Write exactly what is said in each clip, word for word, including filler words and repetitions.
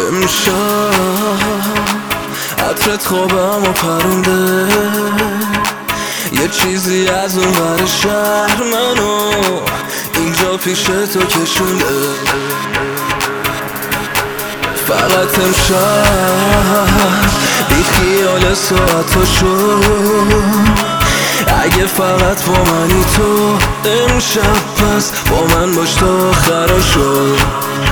امشب عطرت خوابم و پرونده، یه چیزی از اون ور شهر منو اینجا پیش تو کشونده. فقط امشب بی خیال ساعتو شد، اگه فقط با منی تو امشب، پس با من باش تا آخرا شد.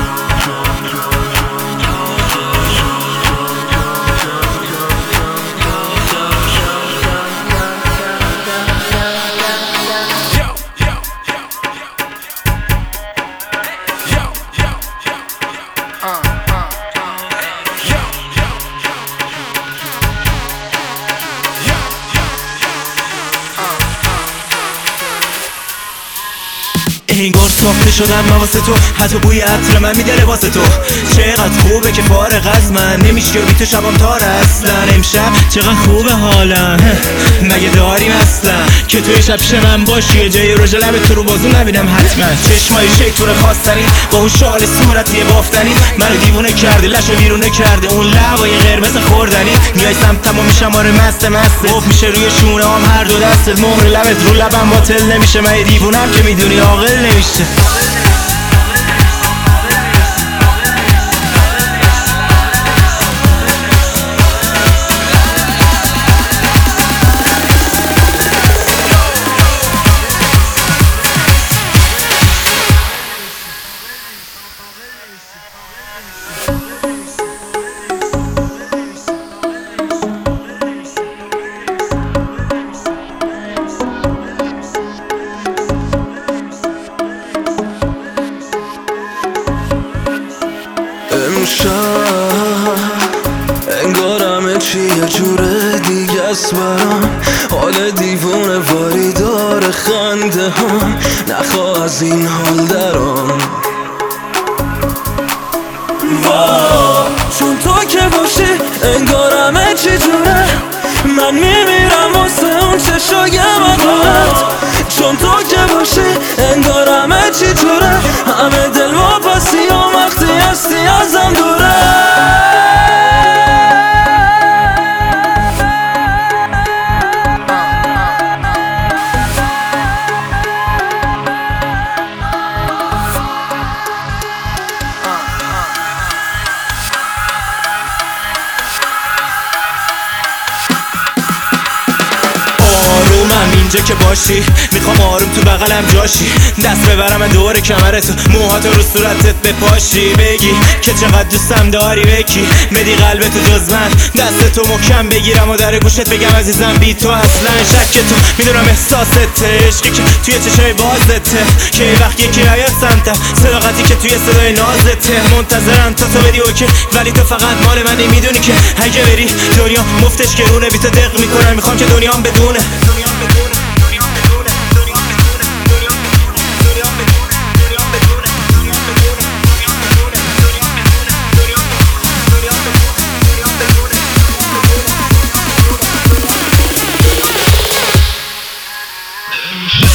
انگار ساخته شدم من واسه تو، حتی بوی عطر من میده لباس تو. چقدر خوبه که فارغ از من نمیشه بی تو شبام تار اصلا. امشب چقدر خوبه حالم، مگه داریم اصلا که توی شب پیش من باشی، یه جای رژ لب تو رو بازو نبینم حتما. چشمای شیطون خواستنی با اون شال صورتی بافتنی منو دیوونه کرده، لشو ویرونه کرده اون لبای قرمز خوردنی. میای سمتم و میشم آره مست مست، خوب میشه روی شونه هم هر دو دستت، مهر لبت رو لبم باطل نمیشه. من دیوونم که میدونی عاقل نمیشه. امشب انگار همه چی یه جوره دیگه است برام، حال دیوونه واری داره خنده هم، نخواه از این حال درام. چون تو که باشی انگار همه چی جوره، من میمیرم واسه اون چشای مقامت. چون تو که باشی انگار همه چی جوره، همه دل واپسی و وقتی هستی ازم دوره. آرومم اینجا که باشی، میخوام آروم تو بغلم جاشی، دست ببرم دور کمرتو، موهاتو رو صورتت بپاشی، بگی که چقدر دوستم داری، بکی بدی قلبتو جز من، دستتو محکم بگیرم و در گوشت بگم عزیزم بی تو اصلا شک تو. میدونم احساست عشقی که توی چشای بازته، که یه وقت یکی نیاد سمتم، صداقتی که توی صدای نازته. منتظرم تا تو بدی اوکی، ولی تو فقط مال منی، میدونی که اگه بری دنیا مفتش گرونه، بی تو دق میکنم، میخوام که دنیام بدونه. شب